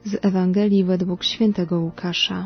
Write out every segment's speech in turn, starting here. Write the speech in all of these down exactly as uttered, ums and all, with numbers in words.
Z Ewangelii według świętego Łukasza.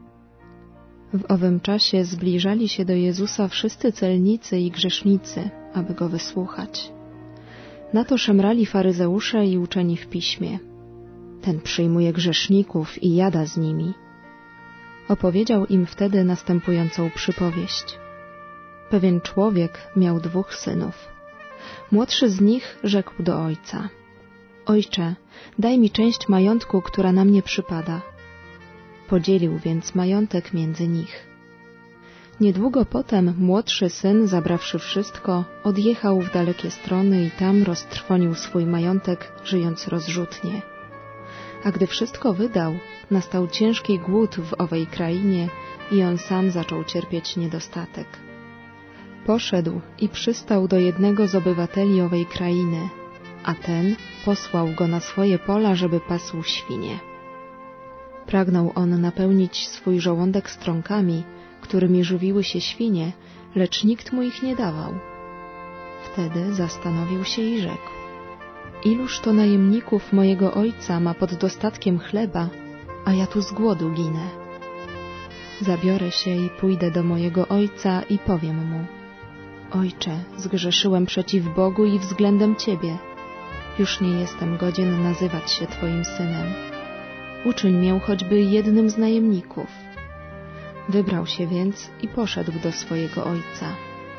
W owym czasie zbliżali się do Jezusa wszyscy celnicy i grzesznicy, aby Go wysłuchać. Na to szemrali faryzeusze i uczeni w piśmie. Ten przyjmuje grzeszników i jada z nimi. Opowiedział im wtedy następującą przypowieść. Pewien człowiek miał dwóch synów. Młodszy z nich rzekł do ojca: Ojcze, daj mi część majątku, która na mnie przypada. Podzielił więc majątek między nich. Niedługo potem młodszy syn, zabrawszy wszystko, odjechał w dalekie strony i tam roztrwonił swój majątek, żyjąc rozrzutnie. A gdy wszystko wydał, nastał ciężki głód w owej krainie i on sam zaczął cierpieć niedostatek. Poszedł i przystał do jednego z obywateli owej krainy, a ten posłał go na swoje pola, żeby pasł świnie. Pragnął on napełnić swój żołądek strąkami, którymi żywiły się świnie, lecz nikt mu ich nie dawał. Wtedy zastanowił się i rzekł: Iluż to najemników mojego ojca ma pod dostatkiem chleba, a ja tu z głodu ginę. Zabiorę się i pójdę do mojego ojca i powiem mu: Ojcze, zgrzeszyłem przeciw Bogu i względem Ciebie. Już nie jestem godzien nazywać się Twoim synem. Uczyń mię choćby jednym z najemników. Wybrał się więc i poszedł do swojego ojca.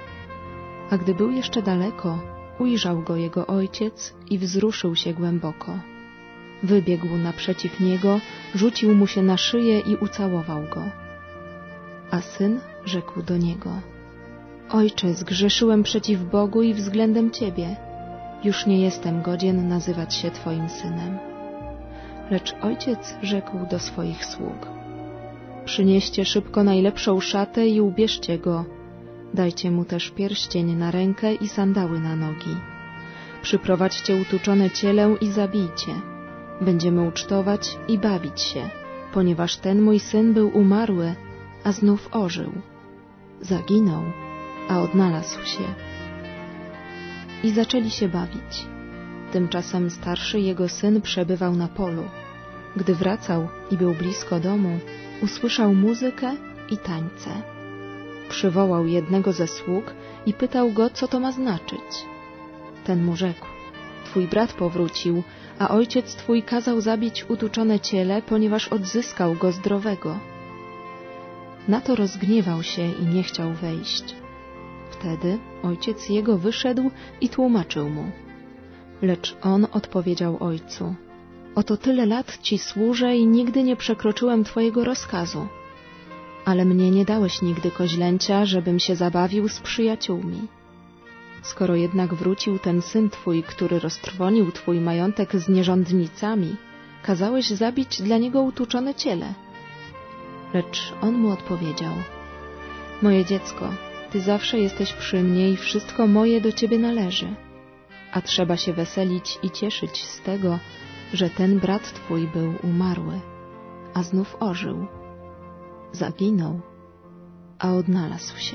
A gdy był jeszcze daleko, ujrzał go jego ojciec i wzruszył się głęboko. Wybiegł naprzeciw niego, rzucił mu się na szyję i ucałował go. A syn rzekł do niego: Ojcze, zgrzeszyłem przeciw Bogu i względem Ciebie. Już nie jestem godzien nazywać się Twoim synem. Lecz ojciec rzekł do swoich sług: Przynieście szybko najlepszą szatę i ubierzcie go. Dajcie mu też pierścień na rękę i sandały na nogi. Przyprowadźcie utuczone cielę i zabijcie. Będziemy ucztować i bawić się, ponieważ ten mój syn był umarły, a znów ożył. Zaginął, a odnalazł się. I zaczęli się bawić. Tymczasem starszy jego syn przebywał na polu. Gdy wracał i był blisko domu, usłyszał muzykę i tańce. Przywołał jednego ze sług i pytał go, co to ma znaczyć. Ten mu rzekł: Twój brat powrócił, a ojciec twój kazał zabić utuczone ciele, ponieważ odzyskał go zdrowego. Na to rozgniewał się i nie chciał wejść. Wtedy ojciec jego wyszedł i tłumaczył mu. Lecz on odpowiedział ojcu: Oto tyle lat ci służę i nigdy nie przekroczyłem twojego rozkazu. Ale mnie nie dałeś nigdy koźlęcia, żebym się zabawił z przyjaciółmi. Skoro jednak wrócił ten syn twój, który roztrwonił twój majątek z nierządnicami, kazałeś zabić dla niego utuczone ciele. Lecz on mu odpowiedział: Moje dziecko, ty zawsze jesteś przy mnie i wszystko moje do ciebie należy. A trzeba się weselić i cieszyć z tego, że ten brat twój był umarły, a znów ożył. Zaginął, a odnalazł się.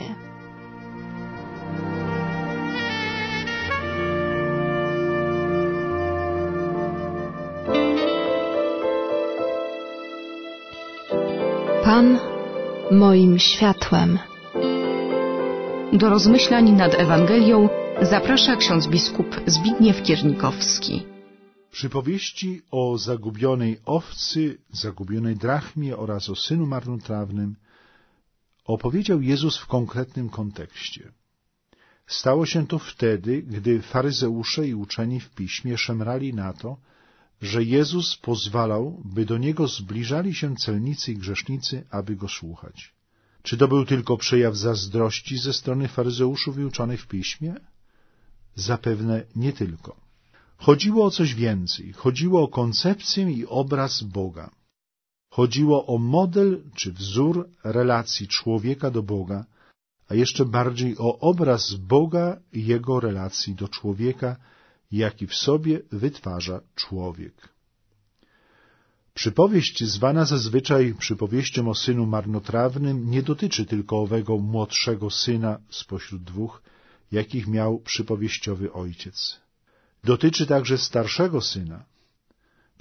Pan moim światłem. Do rozmyślań nad Ewangelią zaprasza ksiądz biskup Zbigniew Kiernikowski. Przypowieści o zagubionej owcy, zagubionej drachmie oraz o synu marnotrawnym opowiedział Jezus w konkretnym kontekście. Stało się to wtedy, gdy faryzeusze i uczeni w piśmie szemrali na to, że Jezus pozwalał, by do Niego zbliżali się celnicy i grzesznicy, aby Go słuchać. Czy to był tylko przejaw zazdrości ze strony faryzeuszów i uczonych w piśmie? Zapewne nie tylko. Chodziło o coś więcej. Chodziło o koncepcję i obraz Boga. Chodziło o model czy wzór relacji człowieka do Boga, a jeszcze bardziej o obraz Boga i Jego relacji do człowieka, jaki w sobie wytwarza człowiek. Przypowieść zwana zazwyczaj przypowieścią o synu marnotrawnym nie dotyczy tylko owego młodszego syna spośród dwóch, jakich miał przypowieściowy ojciec. Dotyczy także starszego syna.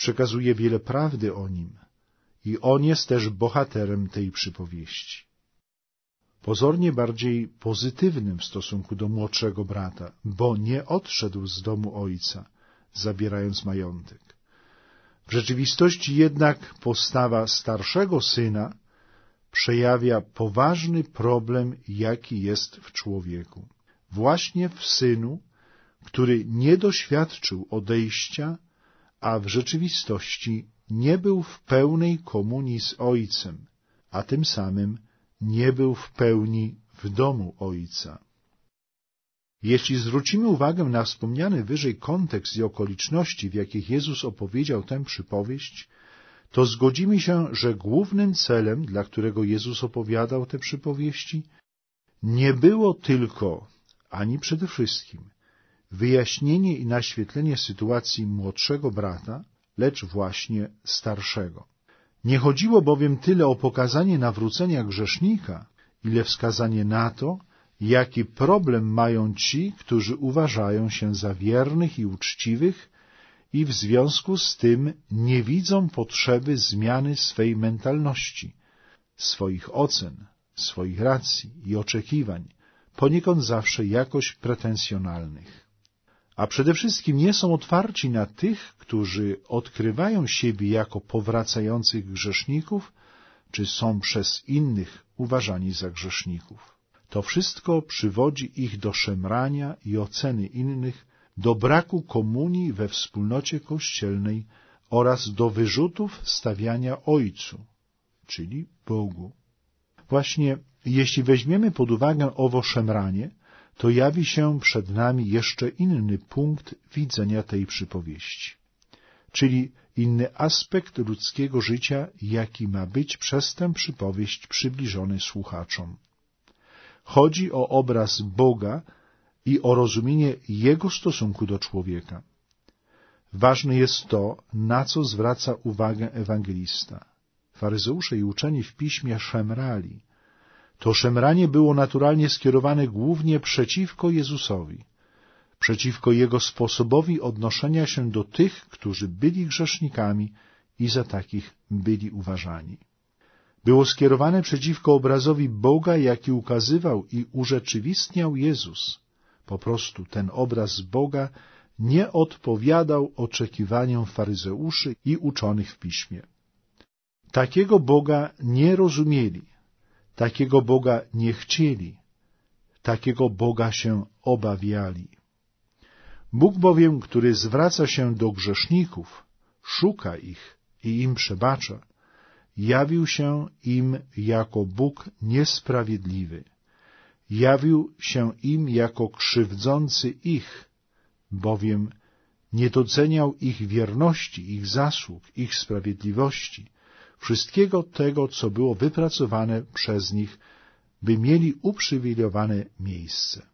przekazuje wiele prawdy o nim i on jest też bohaterem tej przypowieści. Pozornie bardziej pozytywnym w stosunku do młodszego brata, bo nie odszedł z domu ojca, zabierając majątek. W rzeczywistości jednak postawa starszego syna przejawia poważny problem, jaki jest w człowieku. Właśnie w synu, który nie doświadczył odejścia, a w rzeczywistości nie był w pełnej komunii z Ojcem, a tym samym nie był w pełni w domu Ojca. Jeśli zwrócimy uwagę na wspomniany wyżej kontekst i okoliczności, w jakich Jezus opowiedział tę przypowieść, to zgodzimy się, że głównym celem, dla którego Jezus opowiadał te przypowieści, nie było tylko, ani przede wszystkim, wyjaśnienie i naświetlenie sytuacji młodszego brata, lecz właśnie starszego. Nie chodziło bowiem tyle o pokazanie nawrócenia grzesznika, ile wskazanie na to, jaki problem mają ci, którzy uważają się za wiernych i uczciwych i w związku z tym nie widzą potrzeby zmiany swej mentalności, swoich ocen, swoich racji i oczekiwań, poniekąd zawsze jakoś pretensjonalnych. A przede wszystkim nie są otwarci na tych, którzy odkrywają siebie jako powracających grzeszników, czy są przez innych uważani za grzeszników. To wszystko przywodzi ich do szemrania i oceny innych, do braku komunii we wspólnocie kościelnej oraz do wyrzutów stawiania Ojcu, czyli Bogu. Właśnie jeśli weźmiemy pod uwagę owo szemranie, to jawi się przed nami jeszcze inny punkt widzenia tej przypowieści, czyli inny aspekt ludzkiego życia, jaki ma być przez tę przypowieść przybliżony słuchaczom. Chodzi o obraz Boga i o rozumienie Jego stosunku do człowieka. Ważne jest to, na co zwraca uwagę ewangelista. Faryzeusze i uczeni w piśmie szemrali. To szemranie było naturalnie skierowane głównie przeciwko Jezusowi, przeciwko Jego sposobowi odnoszenia się do tych, którzy byli grzesznikami i za takich byli uważani. Było skierowane przeciwko obrazowi Boga, jaki ukazywał i urzeczywistniał Jezus. Po prostu ten obraz Boga nie odpowiadał oczekiwaniom faryzeuszy i uczonych w piśmie. Takiego Boga nie rozumieli, takiego Boga nie chcieli, takiego Boga się obawiali. Bóg bowiem, który zwraca się do grzeszników, szuka ich i im przebacza, jawił się im jako Bóg niesprawiedliwy. Jawił się im jako krzywdzący ich, bowiem nie doceniał ich wierności, ich zasług, ich sprawiedliwości, wszystkiego tego, co było wypracowane przez nich, by mieli uprzywilejowane miejsce.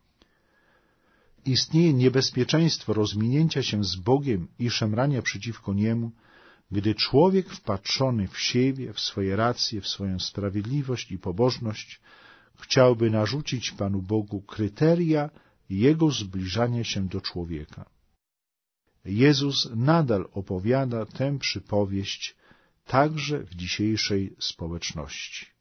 Istnieje niebezpieczeństwo rozminięcia się z Bogiem i szemrania przeciwko Niemu, gdy człowiek wpatrzony w siebie, w swoje racje, w swoją sprawiedliwość i pobożność chciałby narzucić Panu Bogu kryteria Jego zbliżania się do człowieka. Jezus nadal opowiada tę przypowieść także w dzisiejszej społeczności.